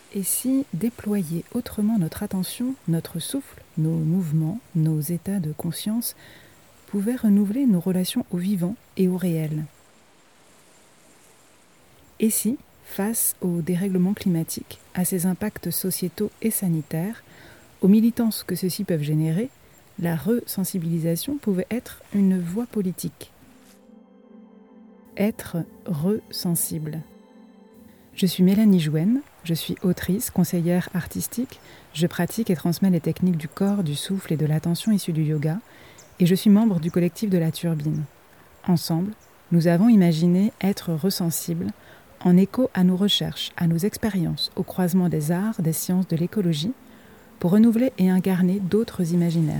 Et si déployer autrement notre attention, notre souffle, nos mouvements, nos états de conscience pouvait renouveler nos relations au vivant et au réel? Et si, face au dérèglement climatique, à ses impacts sociétaux et sanitaires, aux militances que ceux-ci peuvent générer, la resensibilisation pouvait être une voie politique? Être resensible. Je suis Mélanie Jouenne, je suis autrice, conseillère artistique, je pratique et transmets les techniques du corps, du souffle et de l'attention issues du yoga, et je suis membre du collectif de la Turbine. Ensemble, nous avons imaginé être resensibles en écho à nos recherches, à nos expériences, au croisement des arts, des sciences, de l'écologie, pour renouveler et incarner d'autres imaginaires.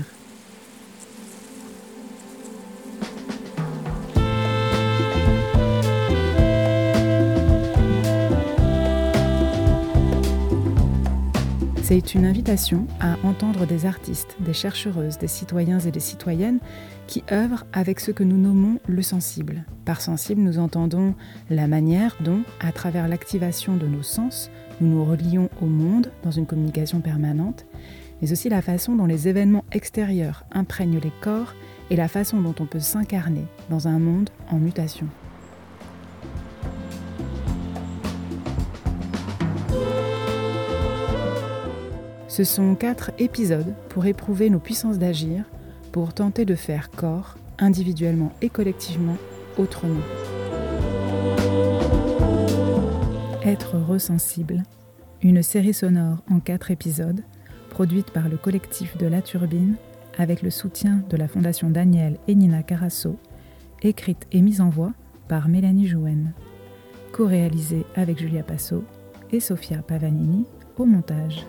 C'est une invitation à entendre des artistes, des chercheuses, des citoyens et des citoyennes qui œuvrent avec ce que nous nommons le sensible. Par sensible, nous entendons la manière dont, à travers l'activation de nos sens, nous nous relions au monde dans une communication permanente, mais aussi la façon dont les événements extérieurs imprègnent les corps et la façon dont on peut s'incarner dans un monde en mutation. Ce sont 4 épisodes pour éprouver nos puissances d'agir, pour tenter de faire corps, individuellement et collectivement, autrement. Être resensible, une série sonore en 4 épisodes, produite par le collectif de la Turbine, avec le soutien de la Fondation Daniel et Nina Carasso, écrite et mise en voix par Mélanie Jouenne, co-réalisée avec Julia Passo et Sofia Pavanini au montage.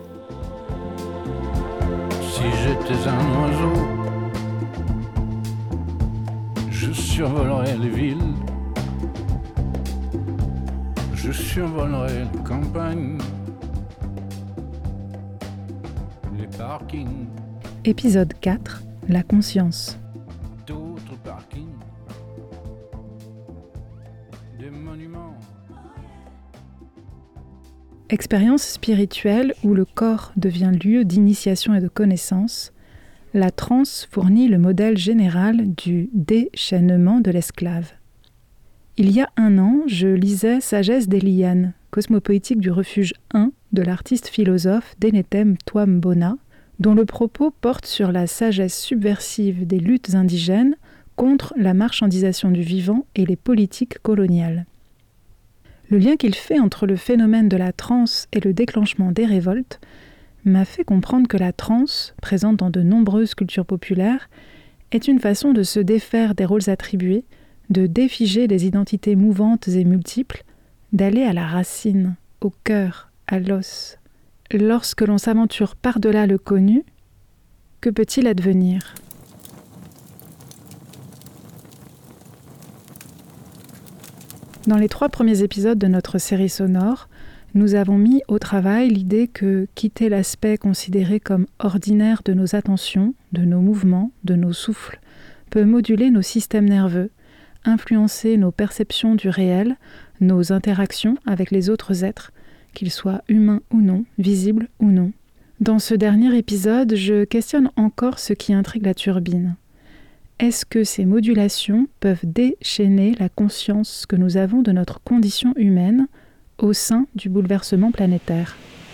Si j'étais un oiseau, je survolerais les villes, je survolerais les campagnes, les parkings. Épisode 4, la conscience. D'autres parkings, des monuments. Expérience spirituelle où le corps devient lieu d'initiation et de connaissance, la transe fournit le modèle général du déchaînement de l'esclave. Il y a 1 an, je lisais Sagesse des lianes, cosmopoétique du refuge 1 de l'artiste philosophe Denetem Twambona, dont le propos porte sur la sagesse subversive des luttes indigènes contre la marchandisation du vivant et les politiques coloniales. Le lien qu'il fait entre le phénomène de la transe et le déclenchement des révoltes m'a fait comprendre que la transe, présente dans de nombreuses cultures populaires, est une façon de se défaire des rôles attribués, de défiger des identités mouvantes et multiples, d'aller à la racine, au cœur, à l'os. Lorsque l'on s'aventure par-delà le connu, que peut-il advenir ? Dans les 3 premiers épisodes de notre série sonore, nous avons mis au travail l'idée que quitter l'aspect considéré comme ordinaire de nos attentions, de nos mouvements, de nos souffles, peut moduler nos systèmes nerveux, influencer nos perceptions du réel, nos interactions avec les autres êtres, qu'ils soient humains ou non, visibles ou non. Dans ce dernier épisode, je questionne encore ce qui intrigue la Turbine. Est-ce que ces modulations peuvent déchaîner la conscience que nous avons de notre condition humaine au sein du bouleversement planétaire ?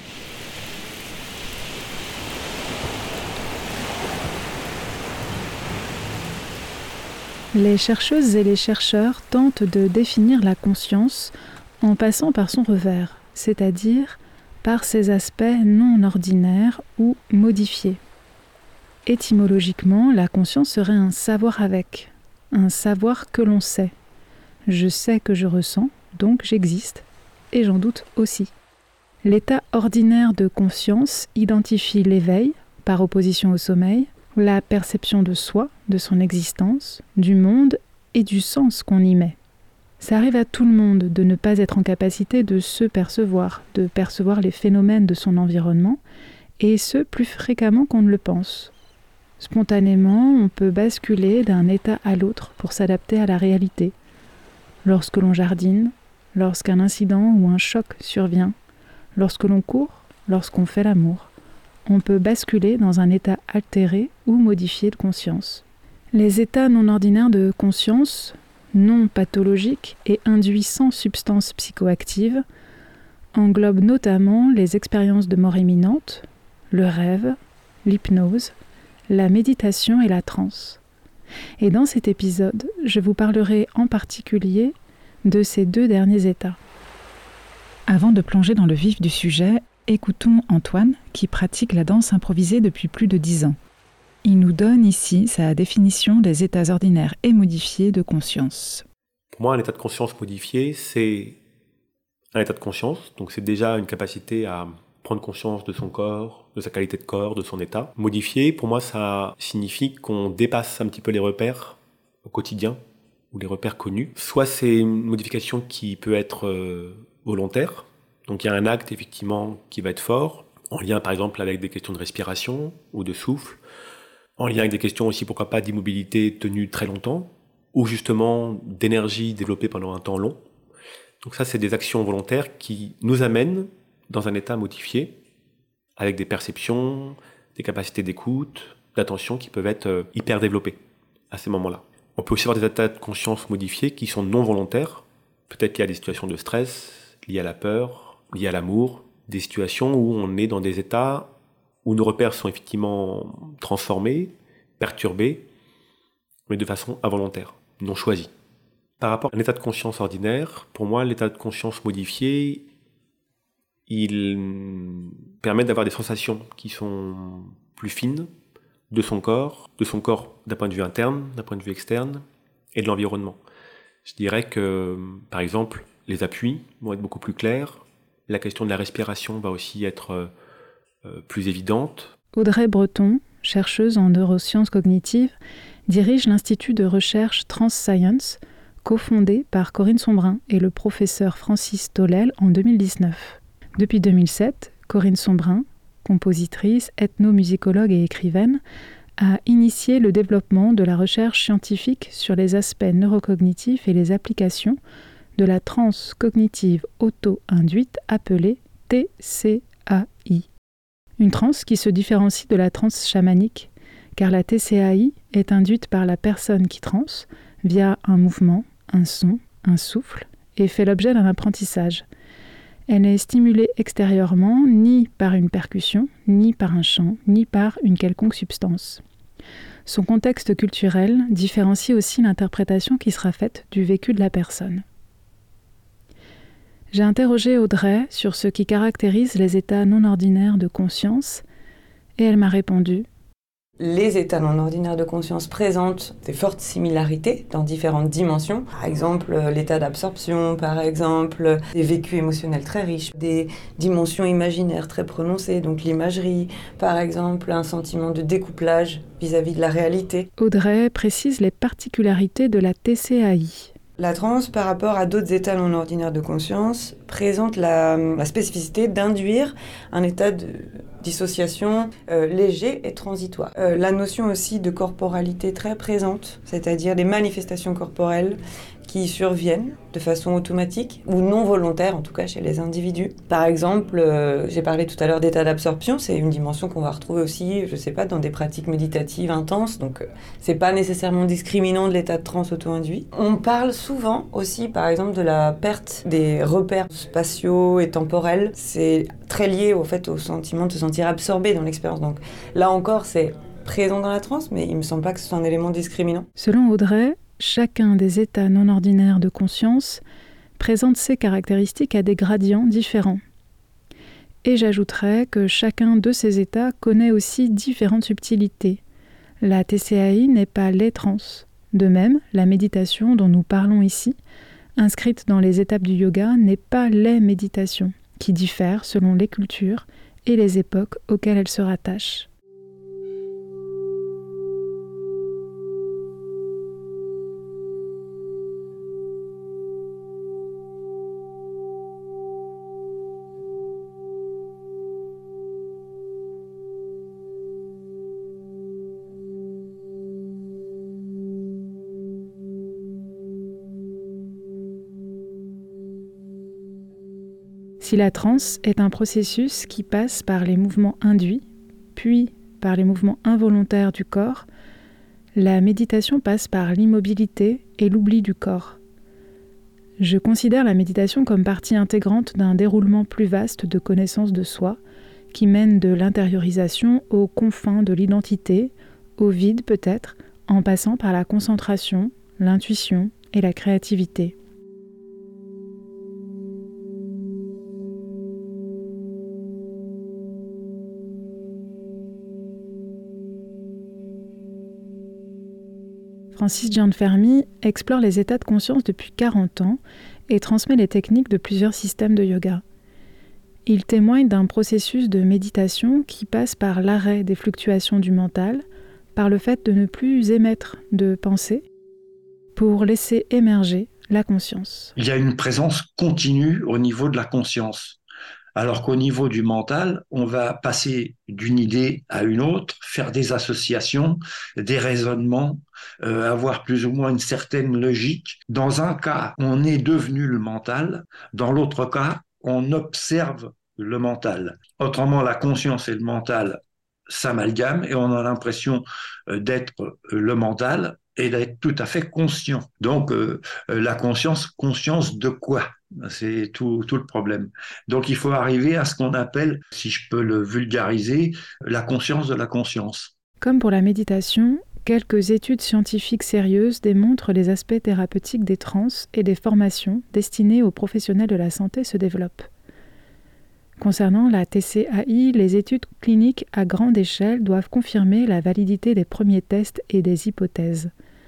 Les chercheuses et les chercheurs tentent de définir la conscience en passant par son revers, c'est-à-dire par ses aspects non ordinaires ou modifiés. Étymologiquement, la conscience serait un savoir avec, un savoir que l'on sait. Je sais que je ressens, donc j'existe, et j'en doute aussi. L'état ordinaire de conscience identifie l'éveil, par opposition au sommeil, la perception de soi, de son existence, du monde et du sens qu'on y met. Ça arrive à tout le monde de ne pas être en capacité de se percevoir, de percevoir les phénomènes de son environnement, et ce plus fréquemment qu'on ne le pense. Spontanément, on peut basculer d'un état à l'autre pour s'adapter à la réalité. Lorsque l'on jardine, lorsqu'un incident ou un choc survient, lorsque l'on court, lorsqu'on fait l'amour, on peut basculer dans un état altéré ou modifié de conscience. Les états non ordinaires de conscience, non pathologiques et induits sans substance psychoactive, englobent notamment les expériences de mort imminente, le rêve, l'hypnose, la méditation et la transe. Et dans cet épisode, je vous parlerai en particulier de ces 2 derniers états. Avant de plonger dans le vif du sujet, écoutons Antoine, qui pratique la danse improvisée depuis plus de 10 ans. Il nous donne ici sa définition des états ordinaires et modifiés de conscience. Pour moi, un état de conscience modifié, c'est un état de conscience. Donc c'est déjà une capacité à prendre conscience de son corps, de sa qualité de corps, de son état. Modifié, pour moi, ça signifie qu'on dépasse un petit peu les repères au quotidien, ou les repères connus. Soit c'est une modification qui peut être volontaire. Donc il y a un acte, effectivement, qui va être fort, en lien, par exemple, avec des questions de respiration ou de souffle, en lien avec des questions aussi, pourquoi pas, d'immobilité tenue très longtemps, ou justement d'énergie développée pendant un temps long. Donc ça, c'est des actions volontaires qui nous amènent dans un état modifié, avec des perceptions, des capacités d'écoute, d'attention qui peuvent être hyper développées à ces moments-là. On peut aussi avoir des états de conscience modifiés qui sont non volontaires, peut-être qu'il y a des situations de stress, liées à la peur, liées à l'amour, des situations où on est dans des états où nos repères sont effectivement transformés, perturbés, mais de façon involontaire, non choisie. Par rapport à un état de conscience ordinaire, pour moi, l'état de conscience modifié, il permet d'avoir des sensations qui sont plus fines de son corps d'un point de vue interne, d'un point de vue externe, et de l'environnement. Je dirais que, par exemple, les appuis vont être beaucoup plus clairs, la question de la respiration va aussi être plus évidente. Audrey Breton, chercheuse en neurosciences cognitives, dirige l'Institut de recherche TransScience, cofondé par Corinne Sombrin et le professeur Francis Tollel en 2019. Depuis 2007, Corinne Sombrin, compositrice, ethnomusicologue et écrivaine, a initié le développement de la recherche scientifique sur les aspects neurocognitifs et les applications de la transe cognitive auto-induite appelée TCAI. Une transe qui se différencie de la transe chamanique, car la TCAI est induite par la personne qui transe via un mouvement, un son, un souffle, et fait l'objet d'un apprentissage. Elle n'est stimulée extérieurement ni par une percussion, ni par un chant, ni par une quelconque substance. Son contexte culturel différencie aussi l'interprétation qui sera faite du vécu de la personne. J'ai interrogé Audrey sur ce qui caractérise les états non ordinaires de conscience et elle m'a répondu: les états non ordinaires de conscience présentent des fortes similarités dans différentes dimensions. Par exemple, l'état d'absorption, par exemple, des vécus émotionnels très riches, des dimensions imaginaires très prononcées, donc l'imagerie, par exemple, un sentiment de découplage vis-à-vis de la réalité. Audrey précise les particularités de la TCAI. La transe, par rapport à d'autres états non ordinaires de conscience, présente la spécificité d'induire un état de dissociation léger et transitoire. La notion aussi de corporalité très présente, c'est-à-dire des manifestations corporelles qui surviennent de façon automatique ou non volontaire, en tout cas chez les individus. Par exemple, j'ai parlé tout à l'heure d'état d'absorption, c'est une dimension qu'on va retrouver aussi, je sais pas, dans des pratiques méditatives intenses, donc c'est pas nécessairement discriminant de l'état de transe auto-induit. On parle souvent aussi, par exemple, de la perte des repères spatiaux et temporels. C'est très lié au fait au sentiment de se sentir absorbé dans l'expérience. Donc là encore, c'est présent dans la transe, mais il me semble pas que ce soit un élément discriminant. Selon Audrey, chacun des états non ordinaires de conscience présente ses caractéristiques à des gradients différents. Et j'ajouterais que chacun de ces états connaît aussi différentes subtilités. La TCAI n'est pas les trans. De même, la méditation dont nous parlons ici, inscrite dans les étapes du yoga, n'est pas les méditations, qui diffèrent selon les cultures et les époques auxquelles elles se rattachent. Si la transe est un processus qui passe par les mouvements induits, puis par les mouvements involontaires du corps, la méditation passe par l'immobilité et l'oubli du corps. Je considère la méditation comme partie intégrante d'un déroulement plus vaste de connaissance de soi, qui mène de l'intériorisation aux confins de l'identité, au vide peut-être, en passant par la concentration, l'intuition et la créativité. Francis Gianfermi explore les états de conscience depuis 40 ans et transmet les techniques de plusieurs systèmes de yoga. Il témoigne d'un processus de méditation qui passe par l'arrêt des fluctuations du mental, par le fait de ne plus émettre de pensée, pour laisser émerger la conscience. Il y a une présence continue au niveau de la conscience. Alors qu'au niveau du mental, on va passer d'une idée à une autre, faire des associations, des raisonnements, avoir plus ou moins une certaine logique. Dans un cas, on est devenu le mental. Dans l'autre cas, on observe le mental. Autrement, la conscience et le mental s'amalgament et on a l'impression d'être le mental et d'être tout à fait conscient. Donc, la conscience de quoi ? C'est tout le problème. Donc, il faut arriver à ce qu'on appelle, si je peux le vulgariser, la conscience de la conscience. Comme pour la méditation, quelques études scientifiques sérieuses démontrent les aspects thérapeutiques des transes et des formations destinées aux professionnels de la santé se développent. Concernant la TCAI, les études cliniques à grande échelle doivent confirmer la validité des premiers tests et des hypothèses.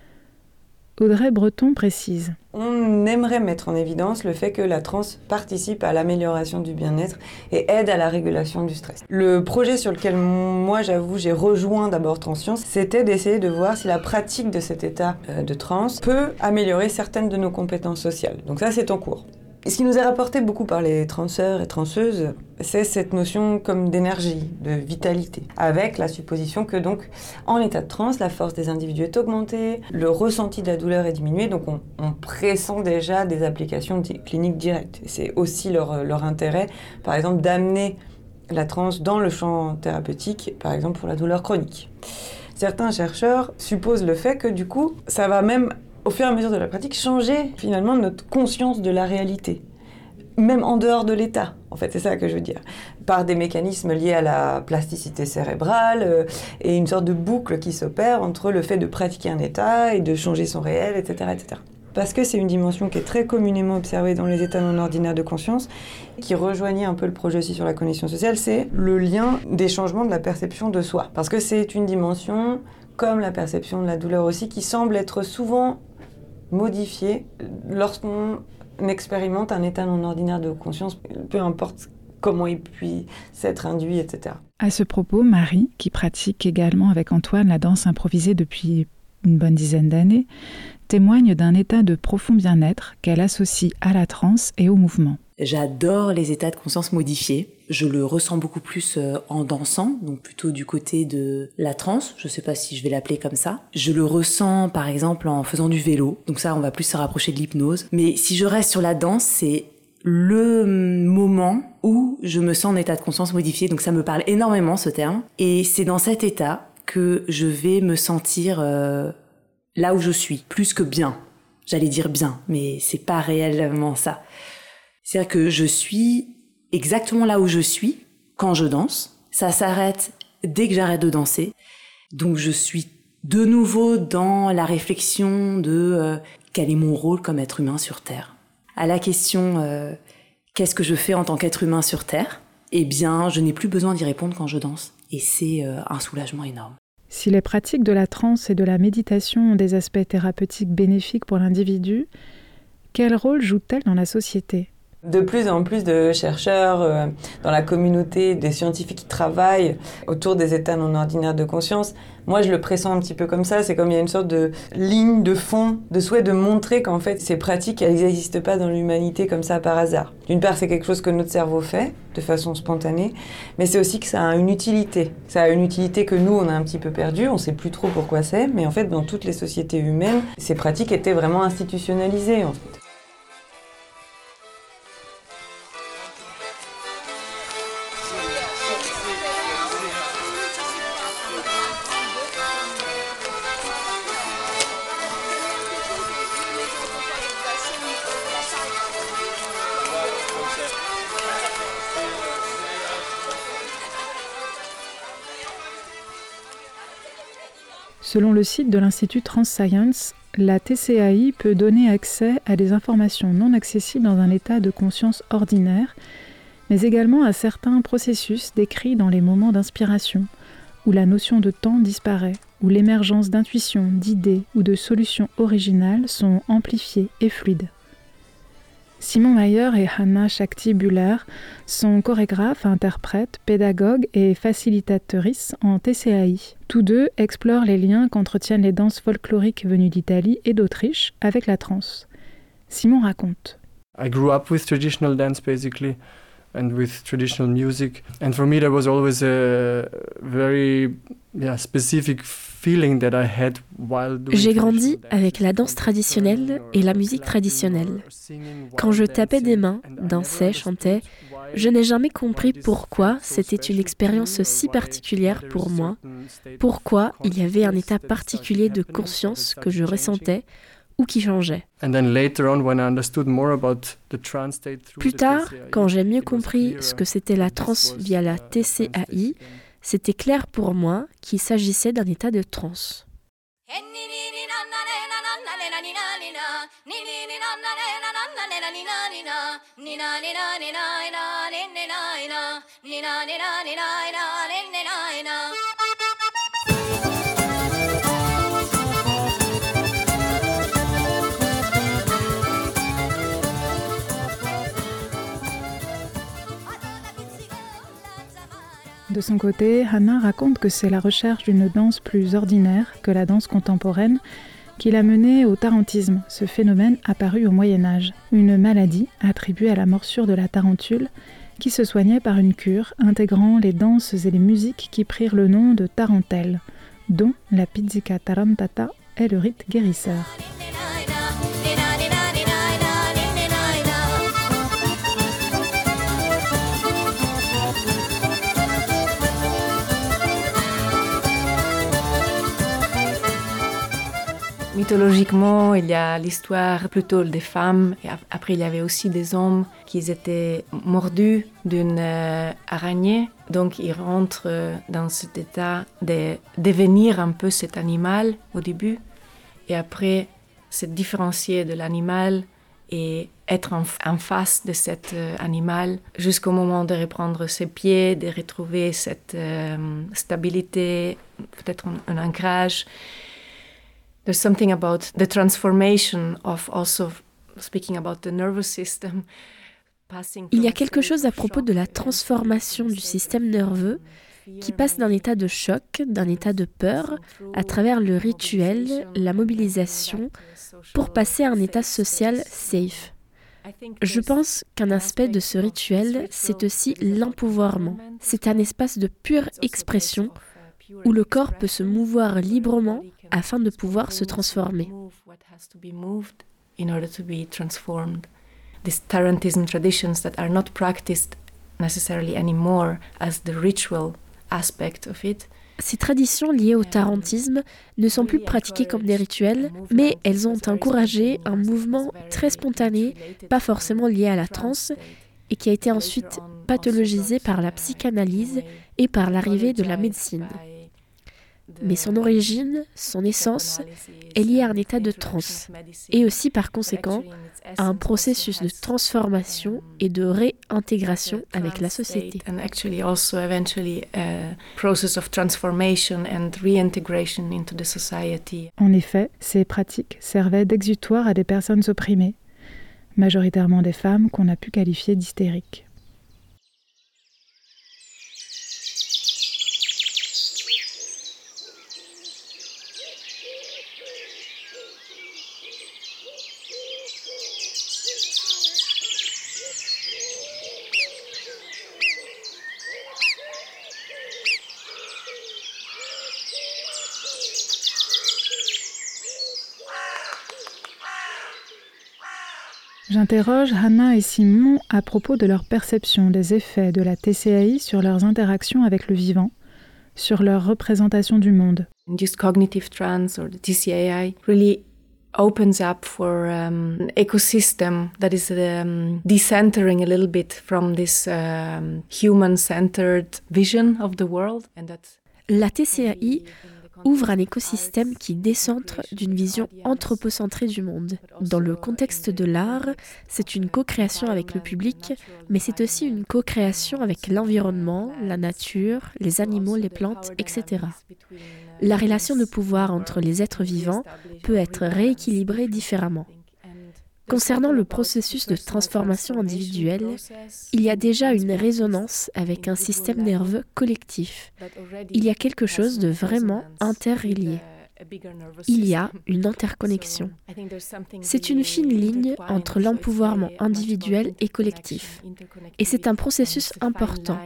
Audrey Breton précise. On aimerait mettre en évidence le fait que la transe participe à l'amélioration du bien-être et aide à la régulation du stress. Le projet sur lequel moi, j'avoue, j'ai rejoint d'abord Transscience, c'était d'essayer de voir si la pratique de cet état de transe peut améliorer certaines de nos compétences sociales. Donc ça, c'est en cours. Et ce qui nous est rapporté beaucoup par les transeurs et transeuses, c'est cette notion comme d'énergie, de vitalité, avec la supposition que donc, en état de transe, la force des individus est augmentée, le ressenti de la douleur est diminué, donc on pressent déjà des applications cliniques directes. Et c'est aussi leur intérêt, par exemple, d'amener la transe dans le champ thérapeutique, par exemple pour la douleur chronique. Certains chercheurs supposent le fait que du coup, ça va même au fur et à mesure de la pratique, changer finalement notre conscience de la réalité, même en dehors de l'état. En fait, c'est ça que je veux dire. Par des mécanismes liés à la plasticité cérébrale et une sorte de boucle qui s'opère entre le fait de pratiquer un état et de changer son réel, etc., etc. Parce que c'est une dimension qui est très communément observée dans les états non ordinaires de conscience, qui rejoignait un peu le projet aussi sur la cognition sociale, c'est le lien des changements de la perception de soi. Parce que c'est une dimension, comme la perception de la douleur aussi, qui semble être souvent modifié lorsqu'on expérimente un état non ordinaire de conscience, peu importe comment il puisse être induit, etc. À ce propos, Marie, qui pratique également avec Antoine la danse improvisée depuis une bonne dizaine d'années, témoigne d'un état de profond bien-être qu'elle associe à la transe et au mouvement. J'adore les états de conscience modifiés. Je le ressens beaucoup plus en dansant, donc plutôt du côté de la transe. Je sais pas si je vais l'appeler comme ça. Je le ressens par exemple en faisant du vélo. Donc ça, on va plus se rapprocher de l'hypnose. Mais si je reste sur la danse, c'est le moment où je me sens en état de conscience modifié. Donc ça me parle énormément, ce terme. Et c'est dans cet état que je vais me sentir là où je suis, plus que bien. J'allais dire bien, mais c'est pas réellement ça. C'est-à-dire que je suis exactement là où je suis quand je danse. Ça s'arrête dès que j'arrête de danser. Donc je suis de nouveau dans la réflexion de quel est mon rôle comme être humain sur Terre. À la question qu'est-ce que je fais en tant qu'être humain sur Terre ? Eh bien, je n'ai plus besoin d'y répondre quand je danse. Et c'est un soulagement énorme. Si les pratiques de la transe et de la méditation ont des aspects thérapeutiques bénéfiques pour l'individu, quel rôle jouent-elles dans la société ? De plus en plus de chercheurs dans la communauté, des scientifiques qui travaillent autour des états non ordinaires de conscience. Moi, je le pressens un petit peu comme ça. C'est comme il y a une sorte de ligne de fond, de souhait de montrer qu'en fait, ces pratiques, elles n'existent pas dans l'humanité comme ça par hasard. D'une part, c'est quelque chose que notre cerveau fait de façon spontanée, mais c'est aussi que ça a une utilité. Ça a une utilité que nous, on a un petit peu perdue. On ne sait plus trop pourquoi c'est, mais en fait, dans toutes les sociétés humaines, ces pratiques étaient vraiment institutionnalisées, en fait. Selon le site de l'Institut Transscience, la TCAI peut donner accès à des informations non accessibles dans un état de conscience ordinaire, mais également à certains processus décrits dans les moments d'inspiration, où la notion de temps disparaît, où l'émergence d'intuitions, d'idées ou de solutions originales sont amplifiées et fluides. Simon Mayer et Hannah Shakti-Buller sont chorégraphes, interprètes, pédagogues et facilitatrices en TCAI. Tous deux explorent les liens qu'entretiennent les danses folkloriques venues d'Italie et d'Autriche avec la trance. Simon raconte. I grew up with traditional dance basically and with traditional music, and for me there was always a very specific feeling that I had while doing. J'ai grandi avec la danse traditionnelle et la musique traditionnelle. Quand je tapais des mains, dansais, chantais, je n'ai jamais compris pourquoi c'était une expérience si particulière pour moi, pourquoi il y avait un état particulier de conscience que je ressentais ou qui changeait. Plus tard, quand j'ai mieux compris ce que c'était la trance via la TCAI, c'était clair pour moi qu'il s'agissait d'un état de trance. De son côté, Hannah raconte que c'est la recherche d'une danse plus ordinaire que la danse contemporaine qui l'a menée au tarantisme, ce phénomène apparu au Moyen-Âge, une maladie attribuée à la morsure de la tarentule qui se soignait par une cure intégrant les danses et les musiques qui prirent le nom de tarentelle, dont la pizzica tarantata est le rite guérisseur. Mythologiquement, il y a l'histoire plutôt des femmes, et après il y avait aussi des hommes qui étaient mordus d'une araignée. Donc ils rentrent dans cet état de devenir un peu cet animal au début, et après se différencier de l'animal et être en face de cet animal jusqu'au moment de reprendre ses pieds, de retrouver cette stabilité, peut-être un ancrage. There's something about the transformation of also speaking about the nervous system. Il y a quelque chose à propos de la transformation du système nerveux qui passe d'un état de choc, d'un état de peur, à travers le rituel, la mobilisation, pour passer à un état social safe. Je pense qu'un aspect de ce rituel, c'est aussi l'empouvoirment. C'est un espace de pure expression où le corps peut se mouvoir librement afin de pouvoir se transformer. These tarantism traditions that are not practiced necessarily anymore as the ritual aspect of it. Ces traditions liées au tarantisme ne sont plus pratiquées comme des rituels, mais elles ont encouragé un mouvement très spontané, pas forcément lié à la transe, et qui a été ensuite pathologisé par la psychanalyse et par l'arrivée de la médecine. Mais son origine, son essence, est liée à un état de transe, et aussi par conséquent à un processus de transformation et de réintégration avec la société. En effet, ces pratiques servaient d'exutoire à des personnes opprimées, majoritairement des femmes qu'on a pu qualifier d'hystériques. J'interroge Hannah et Simon à propos de leur perception des effets de la TCAI sur leurs interactions avec le vivant, sur leur représentation du monde. Just cognitive trance or the TCAI really opens up for an ecosystem that is decentering a little bit from this human-centered vision of the world. La TCAI ouvre un écosystème qui décentre d'une vision anthropocentrée du monde. Dans le contexte de l'art, c'est une co-création avec le public, mais c'est aussi une co-création avec l'environnement, la nature, les animaux, les plantes, etc. La relation de pouvoir entre les êtres vivants peut être rééquilibrée différemment. Concernant le processus de transformation individuelle, il y a déjà une résonance avec un système nerveux collectif. Il y a quelque chose de vraiment interrelié. Il y a une interconnexion. C'est une fine ligne entre l'empouvoirment individuel et collectif. Et c'est un processus important.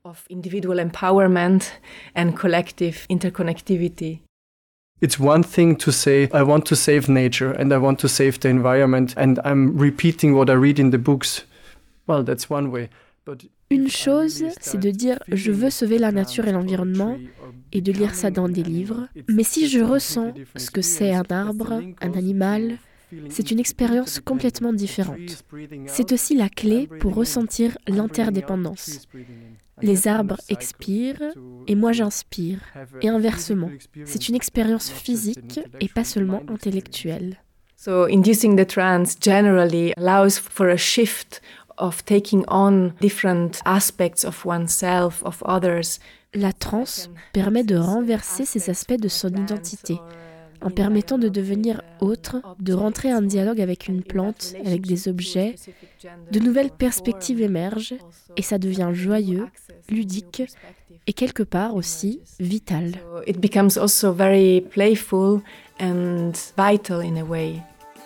It's one thing to say, I want to save nature and I want to save the environment and I'm repeating what I read in the books. Well, that's one way. Une chose, c'est de dire « je veux sauver la nature et l'environnement » et de lire ça dans des livres. Mais si je ressens ce que c'est un arbre, un animal, c'est une expérience complètement différente. C'est aussi la clé pour ressentir l'interdépendance. Les arbres expirent et moi j'inspire. Et inversement, c'est une expérience physique et pas seulement intellectuelle. So inducing the trance generally allows for a shift of taking on different aspects of oneself, of others. La transe permet de renverser ces aspects de son identité, en permettant de devenir autre, de rentrer en dialogue avec une plante, avec des objets. De nouvelles perspectives émergent et ça devient joyeux, ludique et quelque part aussi vital. So it becomes also very playful and vital in a way.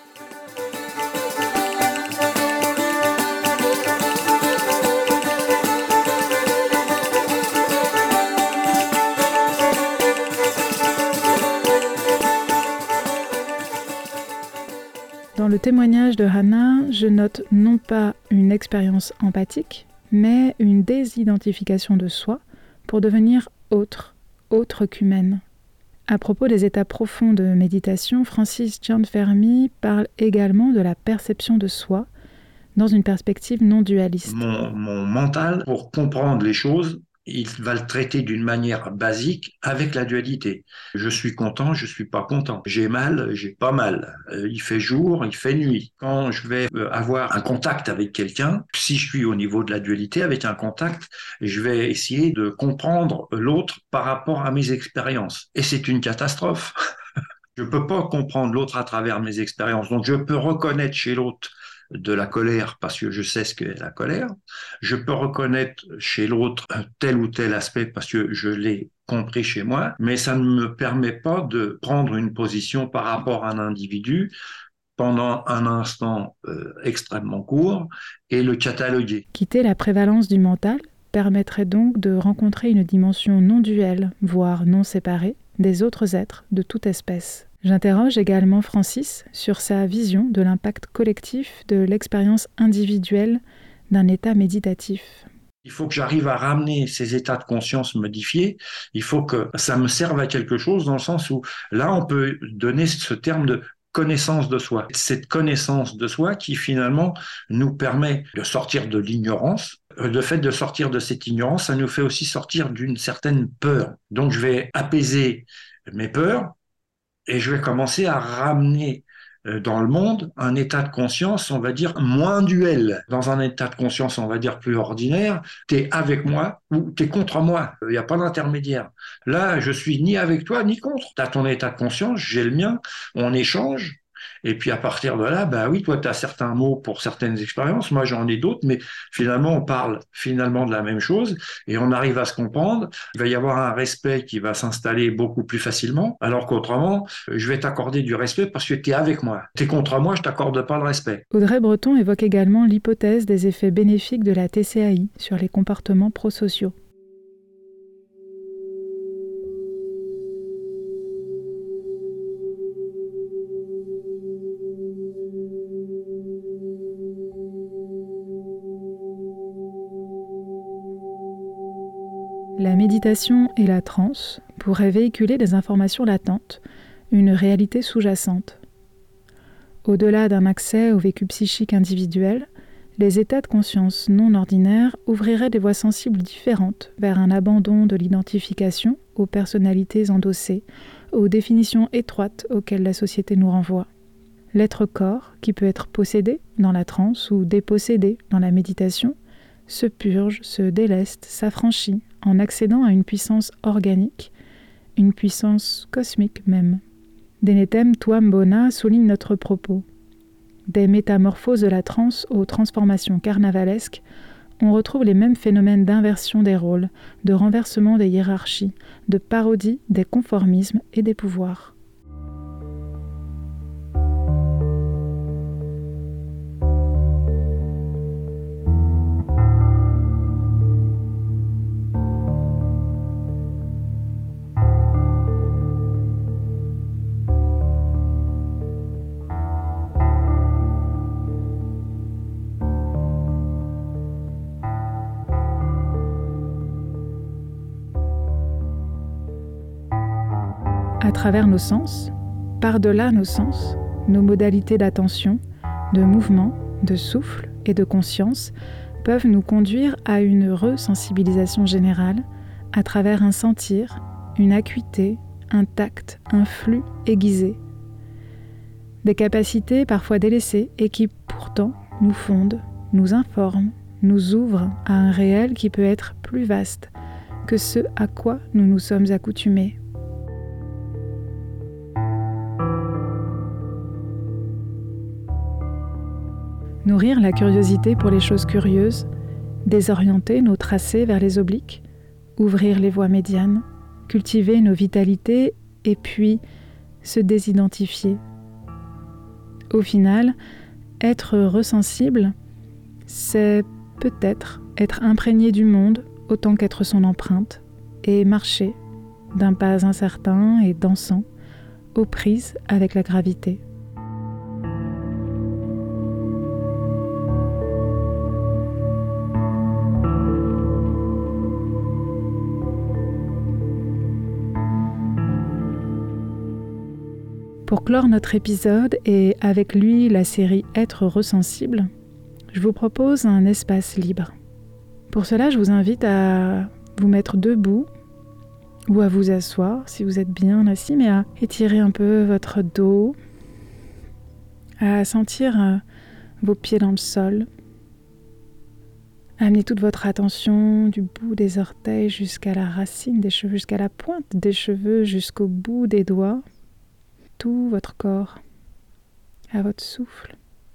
Dans le témoignage de Hannah, je note non pas une expérience empathique, mais une désidentification de soi pour devenir autre qu'humaine. À propos des états profonds de méditation, Francis Gianfermi parle également de la perception de soi dans une perspective non dualiste. Mon mental, pour comprendre les choses, il va le traiter d'une manière basique avec la dualité. Je suis content, je suis pas content. J'ai mal, j'ai pas mal. Il fait jour, il fait nuit. Quand je vais avoir un contact avec quelqu'un, si je suis au niveau de la dualité avec un contact, je vais essayer de comprendre l'autre par rapport à mes expériences. Et c'est une catastrophe. Je peux pas comprendre l'autre à travers mes expériences. Donc je peux reconnaître chez l'autre de la colère parce que je sais ce qu'est la colère. Je peux reconnaître chez l'autre tel ou tel aspect parce que je l'ai compris chez moi, mais ça ne me permet pas de prendre une position par rapport à un individu pendant un instant extrêmement court et le cataloguer. Quitter la prévalence du mental permettrait donc de rencontrer une dimension non duelle, voire non séparée, des autres êtres de toute espèce. J'interroge également Francis sur sa vision de l'impact collectif de l'expérience individuelle d'un état méditatif. Il faut que j'arrive à ramener ces états de conscience modifiés. Il faut que ça me serve à quelque chose dans le sens où là, on peut donner ce terme de connaissance de soi. Cette connaissance de soi qui finalement nous permet de sortir de l'ignorance. Le fait de sortir de cette ignorance, ça nous fait aussi sortir d'une certaine peur. Donc je vais apaiser mes peurs et je vais commencer à ramener dans le monde un état de conscience, on va dire, moins duel. Dans un état de conscience, on va dire, plus ordinaire, t'es avec moi ou t'es contre moi. Il n'y a pas d'intermédiaire. Là, je suis ni avec toi, ni contre. T'as ton état de conscience, j'ai le mien, on échange. Et puis à partir de là, bah oui, toi, tu as certains mots pour certaines expériences, moi j'en ai d'autres, mais finalement, on parle finalement de la même chose et on arrive à se comprendre. Il va y avoir un respect qui va s'installer beaucoup plus facilement, alors qu'autrement, je vais t'accorder du respect parce que tu es avec moi. Tu es contre moi, je t'accorde pas le respect. Audrey Breton évoque également l'hypothèse des effets bénéfiques de la TCAI sur les comportements prosociaux. La méditation et la transe pourraient véhiculer des informations latentes, une réalité sous-jacente. Au-delà d'un accès au vécu psychique individuel, les états de conscience non ordinaires ouvriraient des voies sensibles différentes vers un abandon de l'identification aux personnalités endossées, aux définitions étroites auxquelles la société nous renvoie. L'être-corps, qui peut être possédé dans la transe ou dépossédé dans la méditation, se purge, se déleste, s'affranchit en accédant à une puissance organique, une puissance cosmique même. Denetem Tuam Bona souligne notre propos. Des métamorphoses de la transe aux transformations carnavalesques, on retrouve les mêmes phénomènes d'inversion des rôles, de renversement des hiérarchies, de parodie des conformismes et des pouvoirs. À travers nos sens, par-delà nos sens, nos modalités d'attention, de mouvement, de souffle et de conscience peuvent nous conduire à une resensibilisation générale à travers un sentir, une acuité, un tact, un flux aiguisé. Des capacités parfois délaissées et qui pourtant nous fondent, nous informent, nous ouvrent à un réel qui peut être plus vaste que ce à quoi nous nous sommes accoutumés. Nourrir la curiosité pour les choses curieuses, désorienter nos tracés vers les obliques, ouvrir les voies médianes, cultiver nos vitalités et puis se désidentifier. Au final, être resensible, c'est peut-être être imprégné du monde autant qu'être son empreinte et marcher d'un pas incertain et dansant, aux prises avec la gravité. Pour clore notre épisode et avec lui la série Être resensible, je vous propose un espace libre. Pour cela, je vous invite à vous mettre debout ou à vous asseoir si vous êtes bien assis, mais à étirer un peu votre dos, à sentir vos pieds dans le sol. Amenez toute votre attention du bout des orteils jusqu'à la racine des cheveux, jusqu'à la pointe des cheveux, jusqu'au bout des doigts. Tout votre corps, à votre souffle.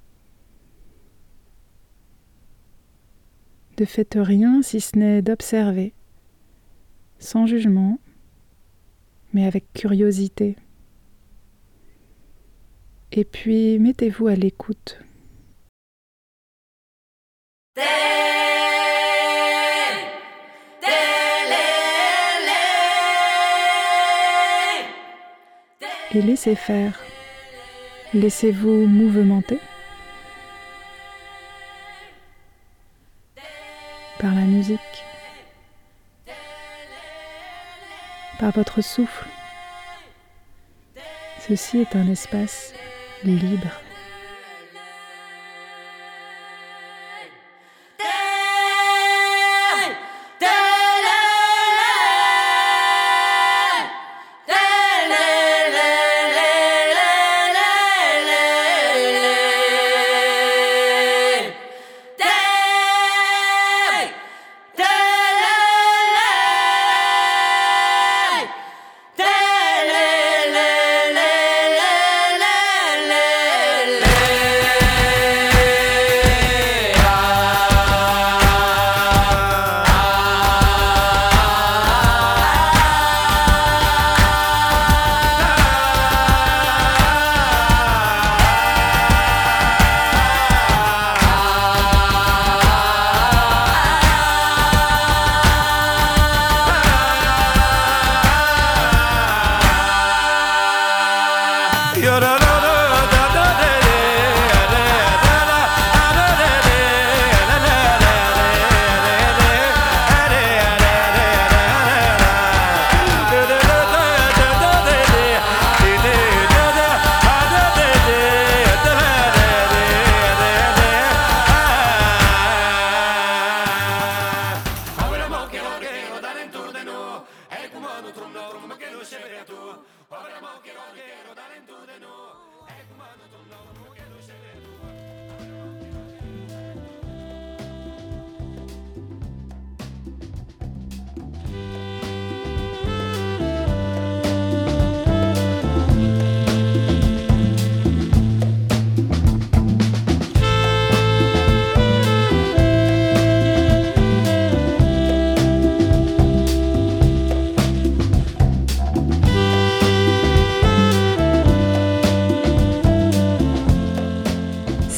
Ne faites rien si ce n'est d'observer, sans jugement, mais avec curiosité. Et puis mettez-vous à l'écoute. Et laissez faire. Laissez-vous mouvementer par la musique, par votre souffle. Ceci est un espace libre.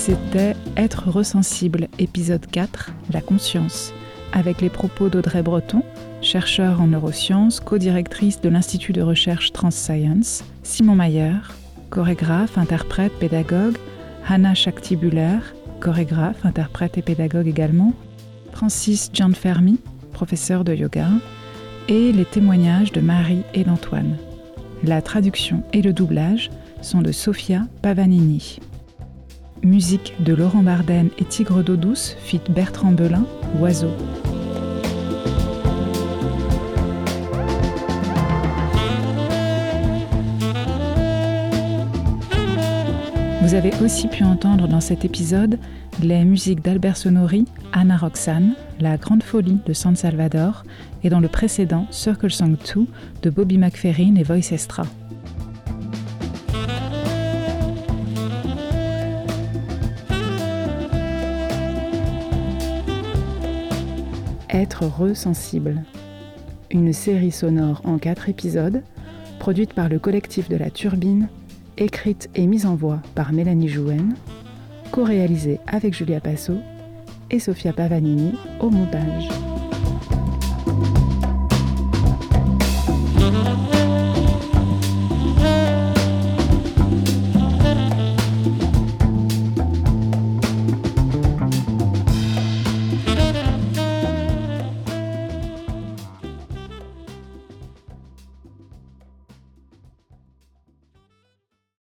C'était Être resensible, épisode 4, la conscience, avec les propos d'Audrey Breton, chercheure en neurosciences, co-directrice de l'Institut de recherche Transscience, Simon Mayer, chorégraphe, interprète, pédagogue, Hannah Shakti-Buller, chorégraphe, interprète et pédagogue également, Francis Gianfermi, professeur de yoga, et les témoignages de Marie et d'Antoine. La traduction et le doublage sont de Sofia Pavanini. Musique de Laurent Barden et Tigre d'eau douce, feat Bertrand Belin, Oiseau. Vous avez aussi pu entendre dans cet épisode les musiques d'Albert Sonori, Anna Roxane, La Grande Folie de San Salvador et dans le précédent Circle Song 2 de Bobby McFerrin et Voicestra. Être resensible. Une série sonore en 4 épisodes, produite par le collectif de la Turbine, écrite et mise en voix par Mélanie Jouenne, co-réalisée avec Julia Passot et Sofia Pavanini au montage.